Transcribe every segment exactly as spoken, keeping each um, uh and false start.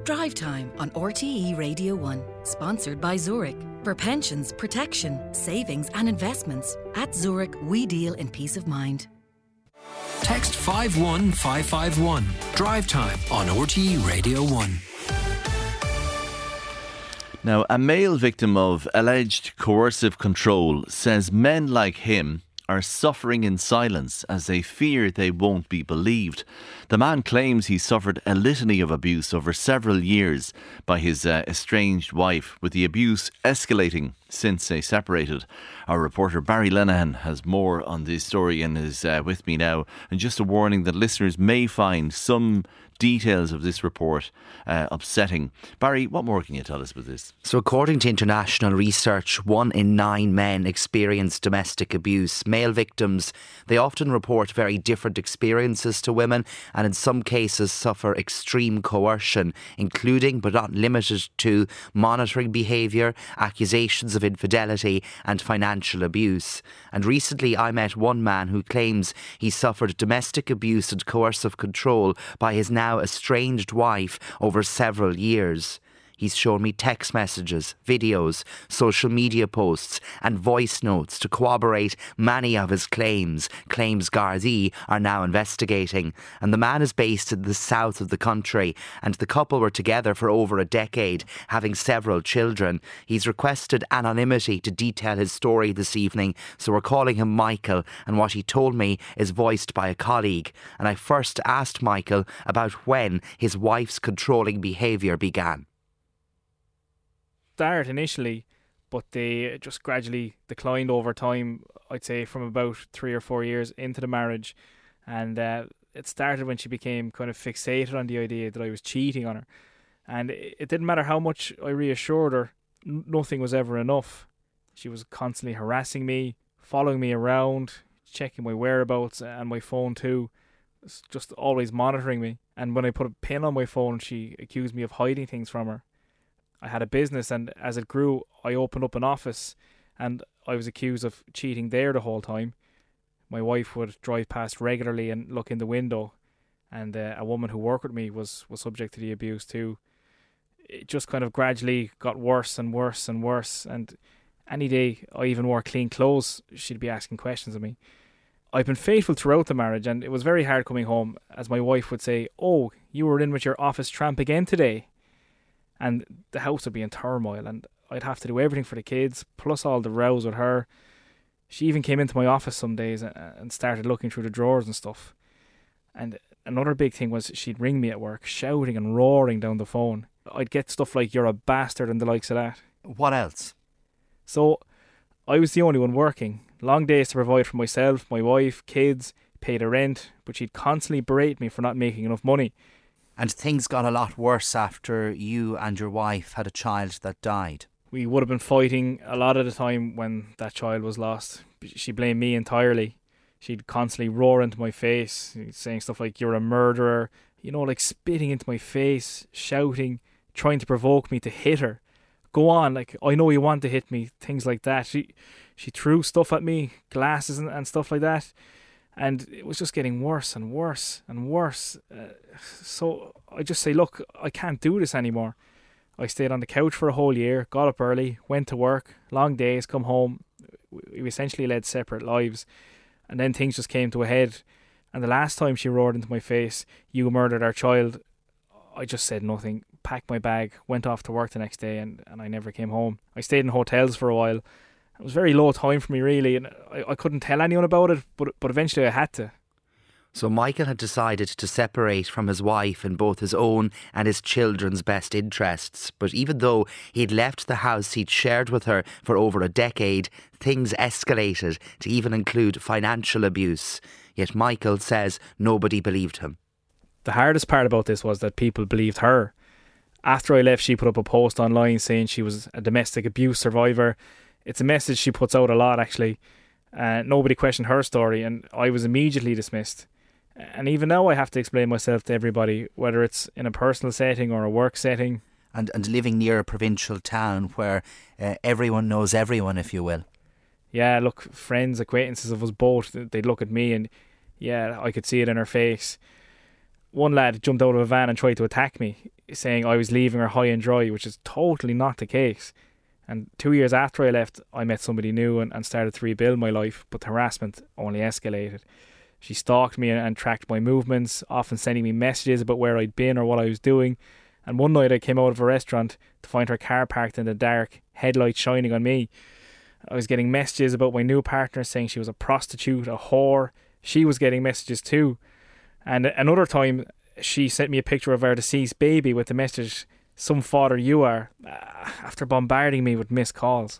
Drive Time on R T E Radio one, sponsored by Zurich. For pensions, protection, savings and investments, at Zurich we deal in peace of mind. Text five one five five one. Drive Time on R T E Radio one. Now, a male victim of alleged coercive control says men like him are suffering in silence as they fear they won't be believed. The man claims he suffered a litany of abuse over several years by his uh, estranged wife, with the abuse escalating since they separated. Our reporter Barry Lenehan has more on this story and is uh, with me now. And just a warning that listeners may find some details of this report uh, upsetting. Barry, what more can you tell us about this? So according to international research, one in nine men experience domestic abuse. Male victims, they often report very different experiences to women, and in some cases suffer extreme coercion, including but not limited to monitoring behaviour, accusations of infidelity and financial abuse. And recently I met one man who claims he suffered domestic abuse and coercive control by his now estranged wife over several years. He's shown me text messages, videos, social media posts and voice notes to corroborate many of his claims, claims Gardaí are now investigating. And the man is based in the south of the country, and the couple were together for over a decade, having several children. He's requested anonymity to detail his story this evening, so we're calling him Michael, and what he told me is voiced by a colleague. And I first asked Michael about when his wife's controlling behaviour began. Start initially, but they just gradually declined over time. I'd say from about three or four years into the marriage, and uh, it started when she became kind of fixated on the idea that I was cheating on her, and it didn't matter how much I reassured her, n- nothing was ever enough. She was constantly harassing me, following me around, checking my whereabouts and my phone too, just always monitoring me. And when I put a pin on my phone, she accused me of hiding things from her. I had a business, and as it grew, I opened up an office, and I was accused of cheating there the whole time. My wife would drive past regularly and look in the window, and uh, a woman who worked with me was, was subject to the abuse too. It just kind of gradually got worse and worse and worse, and any day I even wore clean clothes, she'd be asking questions of me. I've been faithful throughout the marriage, and it was very hard coming home, as my wife would say, "Oh, you were in with your office tramp again today." And the house would be in turmoil, and I'd have to do everything for the kids, plus all the rows with her. She even came into my office some days and started looking through the drawers and stuff. And another big thing was she'd ring me at work, shouting and roaring down the phone. I'd get stuff like, "You're a bastard," and the likes of that. What else? So I was the only one working. Long days to provide for myself, my wife, kids, pay the rent, but she'd constantly berate me for not making enough money. And things got a lot worse after you and your wife had a child that died. We would have been fighting a lot of the time when that child was lost. She blamed me entirely. She'd constantly roar into my face, saying stuff like, "You're a murderer," you know, like spitting into my face, shouting, trying to provoke me to hit her. "Go on, like, I know you want to hit me," things like that. She she threw stuff at me, glasses and, and stuff like that. And it was just getting worse and worse and worse. Uh, so I just say, "Look, I can't do this anymore." I stayed on the couch for a whole year, got up early, went to work, long days, come home. We essentially led separate lives. And then things just came to a head. And the last time she roared into my face, "You murdered our child," I just said nothing, packed my bag, went off to work the next day, and, and I never came home. I stayed in hotels for a while. It was very low time for me, really, and I, I couldn't tell anyone about it, but but eventually I had to. So Michael had decided to separate from his wife in both his own and his children's best interests. But even though he'd left the house he'd shared with her for over a decade, things escalated to even include financial abuse. Yet Michael says nobody believed him. The hardest part about this was that people believed her. After I left, she put up a post online saying she was a domestic abuse survivor. It's a message she puts out a lot, actually. Uh, nobody questioned her story, and I was immediately dismissed. And even now I have to explain myself to everybody, whether it's in a personal setting or a work setting. And and living near a provincial town where uh, everyone knows everyone, if you will. Yeah, look, friends, acquaintances of us both, they'd look at me and, yeah, I could see it in her face. One lad jumped out of a van and tried to attack me. saying I was leaving her high and dry, which is totally not the case. And two years after I left, I met somebody new and, and started to rebuild my life, but the harassment only escalated. She stalked me and, and tracked my movements, often sending me messages about where I'd been or what I was doing. And one night I came out of a restaurant to find her car parked in the dark, headlights shining on me. I was getting messages about my new partner saying she was a prostitute, a whore. She was getting messages too. And another time she sent me a picture of our deceased baby with the message, "Some father you are," after bombarding me with missed calls.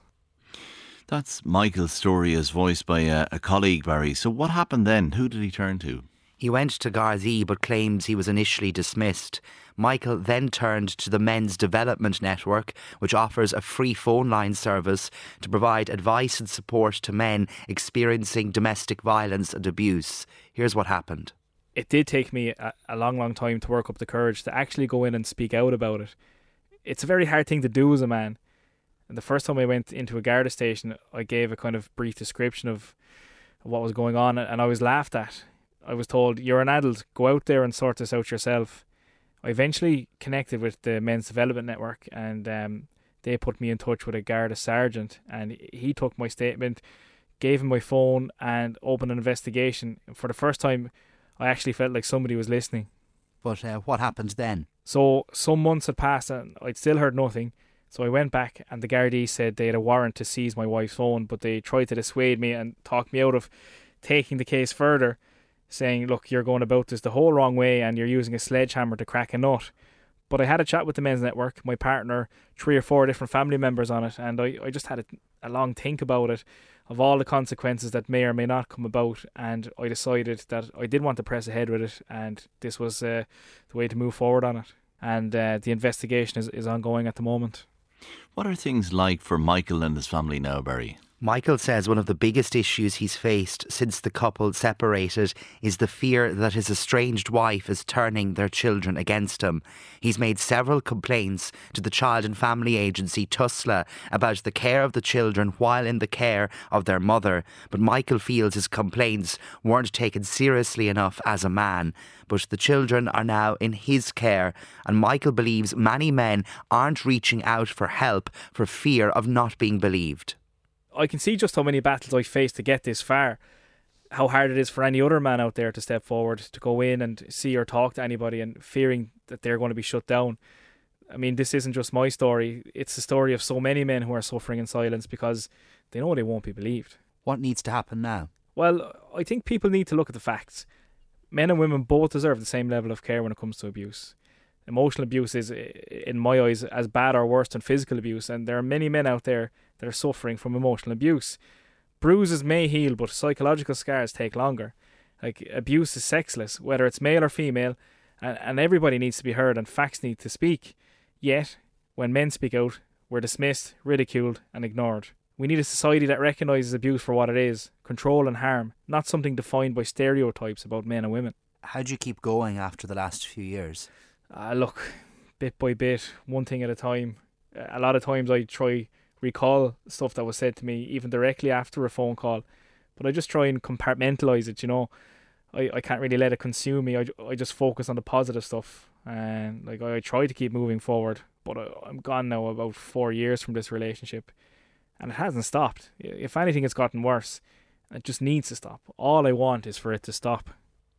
That's Michael's story as voiced by a, a colleague, Barry. So what happened then? Who did he turn to? He went to Gardaí but claims he was initially dismissed. Michael then turned to the Men's Development Network, which offers a free phone line service to provide advice and support to men experiencing domestic violence and abuse. Here's what happened. It did take me a, a long, long time to work up the courage to actually go in and speak out about it. It's a very hard thing to do as a man. And the first time I went into a Garda station, I gave a kind of brief description of what was going on, and I was laughed at. I was told, "You're an adult, go out there and sort this out yourself." I eventually connected with the Men's Development Network, and um, they put me in touch with a Garda sergeant, and he took my statement, gave him my phone and opened an investigation. For the first time, I actually felt like somebody was listening. But uh, what happened then? So some months had passed and I'd still heard nothing. So I went back and the Gardaí said they had a warrant to seize my wife's phone, but they tried to dissuade me and talk me out of taking the case further, saying, "Look, you're going about this the whole wrong way and you're using a sledgehammer to crack a nut." But I had a chat with the Men's Network, my partner, three or four different family members on it, and I, I just had a, a long think about it, of all the consequences that may or may not come about, and I decided that I did want to press ahead with it, and this was uh, the way to move forward on it. And uh, the investigation is, is ongoing at the moment. What are things like for Michael and his family now, Barry? Michael says one of the biggest issues he's faced since the couple separated is the fear that his estranged wife is turning their children against him. He's made several complaints to the Child and Family Agency T U S L A about the care of the children while in the care of their mother, but Michael feels his complaints weren't taken seriously enough as a man. But the children are now in his care, and Michael believes many men aren't reaching out for help for fear of not being believed. I can see just how many battles I faced to get this far. How hard it is for any other man out there to step forward, to go in and see or talk to anybody and fearing that they're going to be shut down. I mean, this isn't just my story. It's the story of so many men who are suffering in silence because they know they won't be believed. What needs to happen now? Well, I think people need to look at the facts. Men and women both deserve the same level of care when it comes to abuse. Emotional abuse is, in my eyes, as bad or worse than physical abuse, and there are many men out there that are suffering from emotional abuse. Bruises may heal, but psychological scars take longer. Like, abuse is sexless, whether it's male or female, and, and everybody needs to be heard and facts need to speak. Yet, when men speak out, we're dismissed, ridiculed and ignored. We need a society that recognises abuse for what it is, control and harm, not something defined by stereotypes about men and women. How do you keep going after the last few years? Uh, look, bit by bit, one thing at a time. A lot of times I try recall stuff that was said to me even directly after a phone call, but I just try and compartmentalise it, you know. I, I can't really let it consume me. I, I just focus on the positive stuff, and like I, I try to keep moving forward, but I, I'm gone now about four years from this relationship and it hasn't stopped. If anything, it's gotten worse. It just needs to stop. All I want is for it to stop.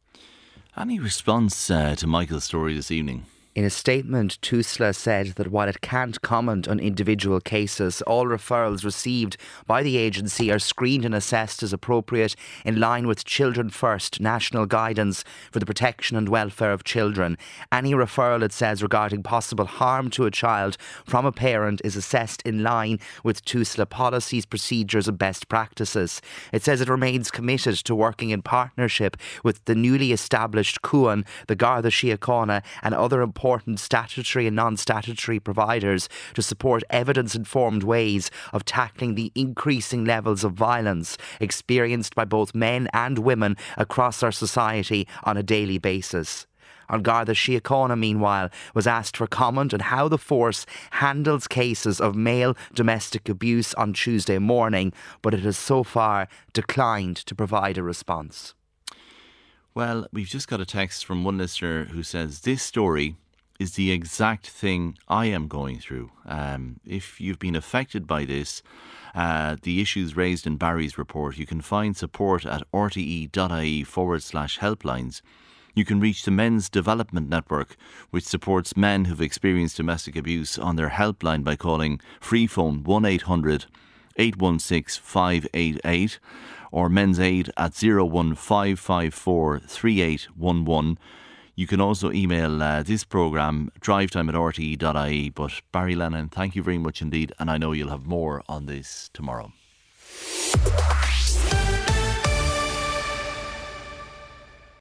Any response uh, to Michael's story this evening? In a statement, T U S L A said that while it can't comment on individual cases, all referrals received by the agency are screened and assessed as appropriate in line with Children First national guidance for the protection and welfare of children. Any referral, it says, regarding possible harm to a child from a parent is assessed in line with T U S L A policies, procedures and best practices. It says it remains committed to working in partnership with the newly established Cuan, the Garda Síochána and other important important statutory and non-statutory providers to support evidence-informed ways of tackling the increasing levels of violence experienced by both men and women across our society on a daily basis. An Garda Síochána, meanwhile, was asked for comment on how the force handles cases of male domestic abuse on Tuesday morning, but it has so far declined to provide a response. Well, we've just got a text from one listener who says this story is the exact thing I am going through. Um, if you've been affected by this, uh, the issues raised in Barry's report, you can find support at rte.ie forward slash helplines. You can reach the Men's Development Network, which supports men who've experienced domestic abuse, on their helpline by calling free phone one eight hundred eight one six five eight eight or Men's Aid at zero one five five four three eight one one. You can also email uh, this programme, drivetime at rte.ie. But Barry Lennon, thank you very much indeed, and I know you'll have more on this tomorrow.